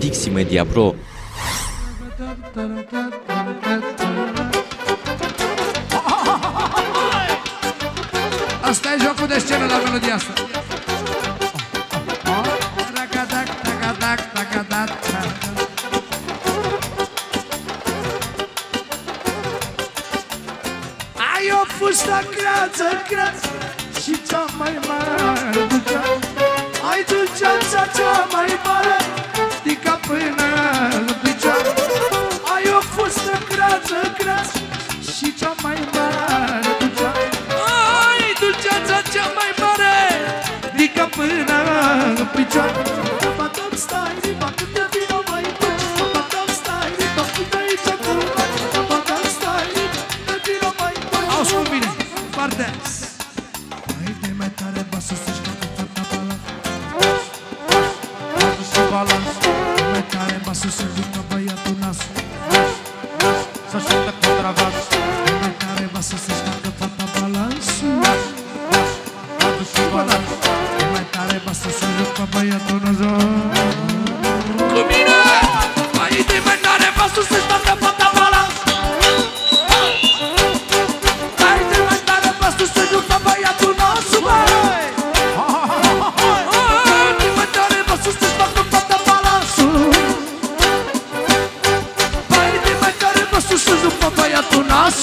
Dixi Media Pro. Asta e jocul de scenă la melodia asta. Ai o fustă creață, creață și cea mai mare dulceață. Ai dulceața cea mai mare, din cap până în picioare. Ai o fustă creață, creață și cea mai mare dulceață. Ai dulceața cea mai mare, din cap până în picioare. Batom stai, riba, când te vino mai duci. Batom stai, riba, când te aici acum. Batom stai, riba, când te vino mai duci. Auzi cum vine, foarte. Haide mai tare, ba să se știe cu fata balans. Balans și balans. Mai tare, ba să se jucă băiatul nas. Să știe contravas. Mai tare, ba să se știe cu fata balans. Balans și balans. Mai tare, ba să se jucă băiatul nas. Cu mine! Haide mai tare, ba să se știe cu fata balans. Haide mai tare, ba să se jucă băiatul nas. Haide mai tare, ba să se știe cu fata balans. Haide mai tare, ba să se jucă băiatul nas.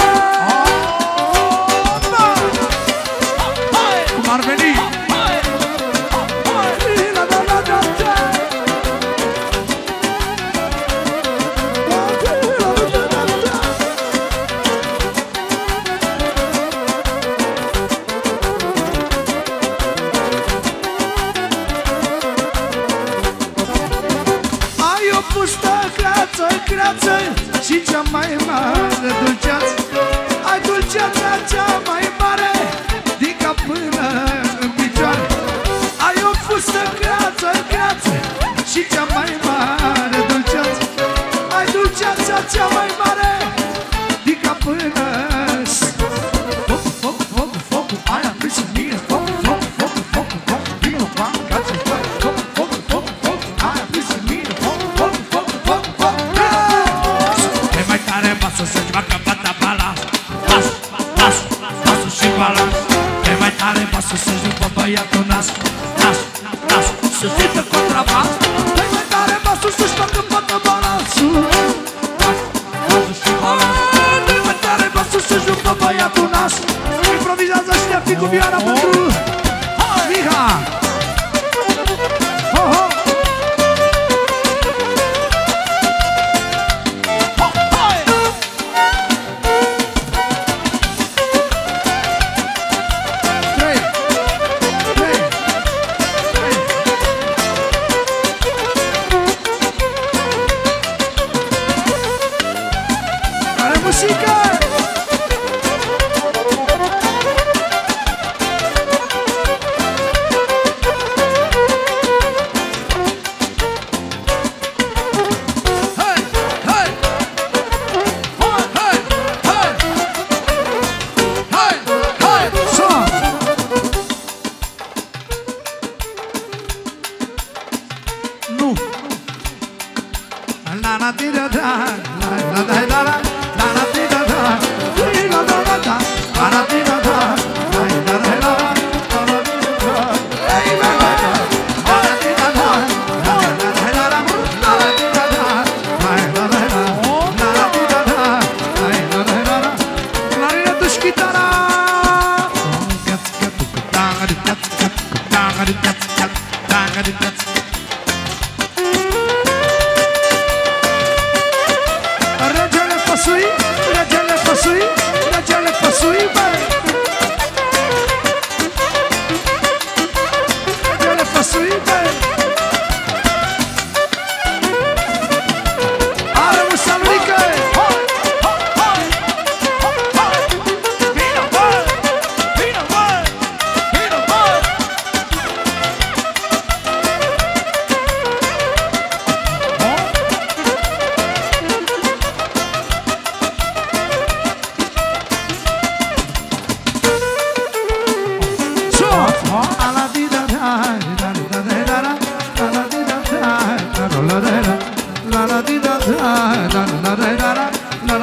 Cum ar veni? Ai o fustă creață, creață și cea mai mare dulceață. Ai dulceața cea mai mare, din cap până în picioare. Ai o fustă creață, creață și cea mai mare dulceață. Ai dulceața cea mai mare, din cap până în foc, foc, foc, foc, aia prins în mine. Foc, foc, foc, foc, foc, vino cu angață. Foc, foc, foc, foc, foc, aia prins în mine. Foc, foc, foc, foc, foc, e mai tare, basul să-ți facă bata balans. Bas, bas, basul și balans. E mai tare, basul să-ți după băiatul nas. Nas, nas, să zică contrabas. E mai tare, basul să-ți facă bata balans. Bas, basul și balans. E mai tare, basul să-ți după băiatul nas. Improvizează și ne-a fi cu vioara pentru Miha. Ho, ho.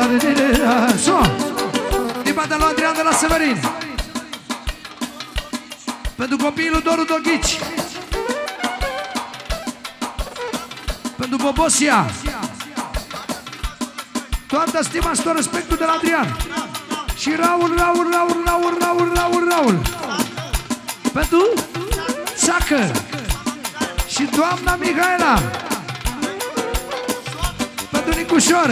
Din partea lui Adrian de la Severin. Pentru copiii lui Doru Doghici. Pentru Bobosia. Toată stima și tot respectul de la Adrian. Și Raul. Pentru Țacă. Și doamna Mihaela. Pentru Nicușor.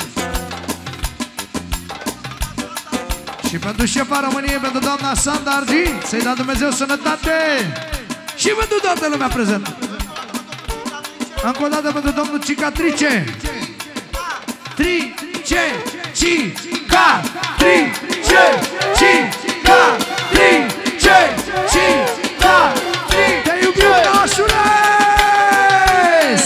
Și pentru șefa României, pentru doamna Sanda Argi. Să-i dea Dumnezeu sănătate. Și pentru toată lumea prezentă. Încă o dată pentru domnul Cicatrice. Te iubim, nașules!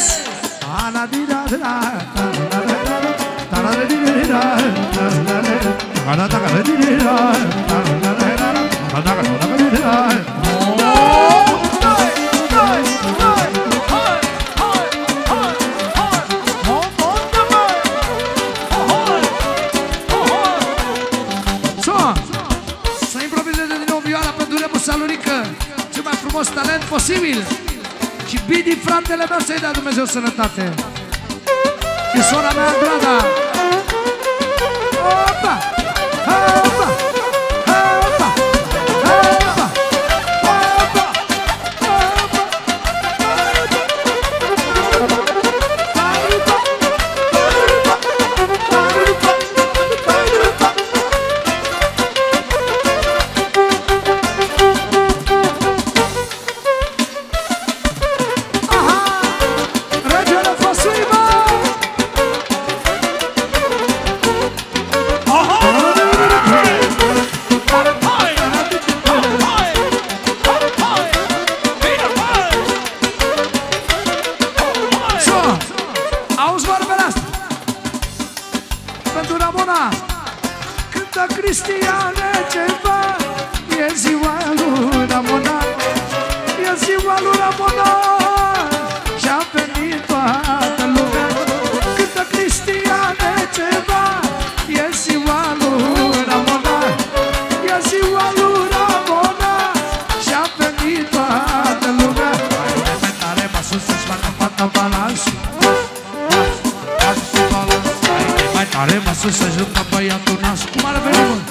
Să improvizeze din nou vioara pentru Remus Salurică, cel mai frumos talent posibil. Și Bidi, fratele meu, să-i dea Dumnezeu sănătate. Și sora mea, Andrada. Opa! Opa! Opa! Opa! Cristiane ceva, e ziua lui Ramona, e ziua lui Ramona, și-a venit toată lumea. Cântă Cristiane ceva, e ziua lui Ramona, e ziua lui Ramona, și-a venit toată lumea. Mai tare, mă sus să-ți facă fata balansul. Mai tare, mă sus să jucă băiatul nasul. Cum ar veni, mă?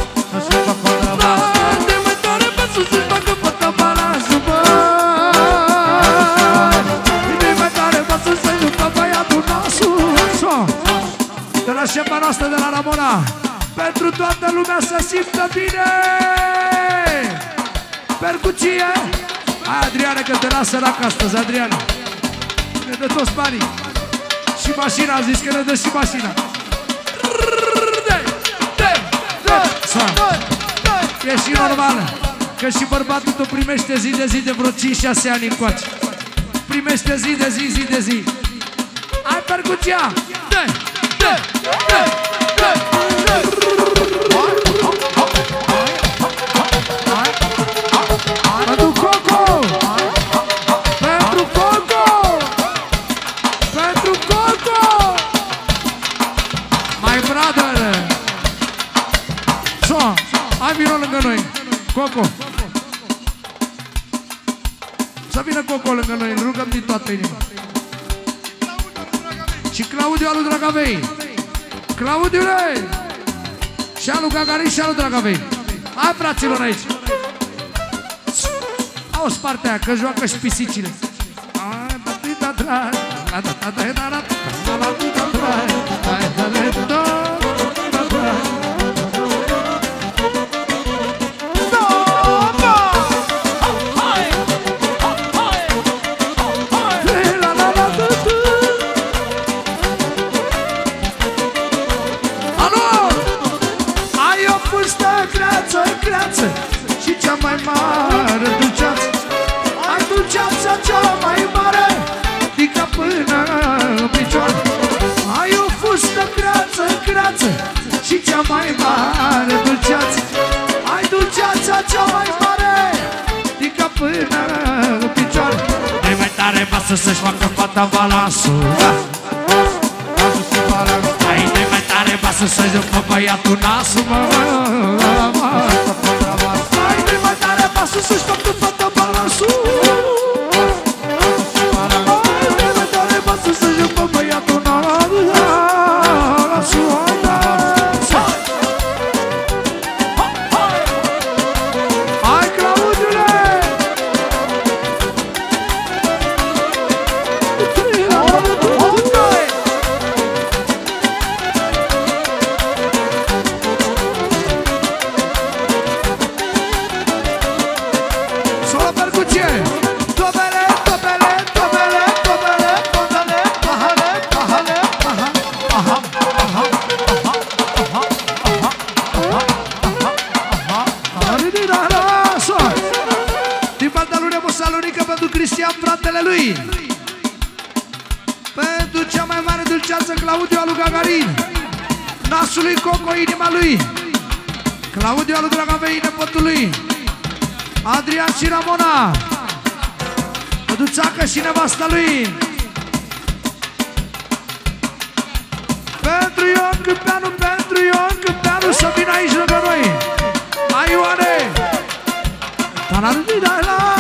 De la șefa noastră de la Ramona, pentru toată lumea să simtă bine. Percuție. Hai, Adriane, că te lasă sărac astăzi, Adriane. Ne dă toți banii. Și mașina, a zis că ne dă și mașina. E și normal că și bărbatul tău primește zi de zi de vreo 5-6 ani încoace. Primește zi de zi, zi de zi. Hai, percuția! Pentru Coco! Pentru Coco! Pentru Coco! My brother! So, hai vino lângă noi, Coco. Să vină Coco lângă noi, îl rugăm din toată inima. Și Claudiu alu Dragavei. Claudiule! Și alu Gagarin și alu Dragavei. Hai, fraților, aici. Auzi partea aia, că joacă și pisicile. Și cea mai mare dulceață, ai dulceața cea mai mare, din cap până în picioare. Ai o fustă creață, și cea mai mare dulceață, ai dulceața cea mai mare, din cap până în picioare. E mai tare masă să-și facă fata balansul. Ai de mai tare pasă să-și după băiatul nasul, mă. Hai prima tare pasă să-și după fata balansul. Hai prima tare pasă să-și după băiatul nasul. Hai Claudiule! Solo percuție! Tobele, tobele, tobele, tobele, tobele, pahale, pahale, pahale, aha, aha, aha, aha, aha, aha, aha. Din partea lui Remu Salonică pentru Cristian, fratele lui. Pentru cea mai mare dulceață Claudiu Alu Gagarin, nasul lui Coco, inima lui. Claudiu Alu Dragavei, nepotul lui Adrian și Ramona, Duțacă și nevasta lui. Pentru Ion Câmpeanu, pentru Ion Câmpeanu, să vină aici lângă noi. Ai Ioane! Ta-la-la-la-la!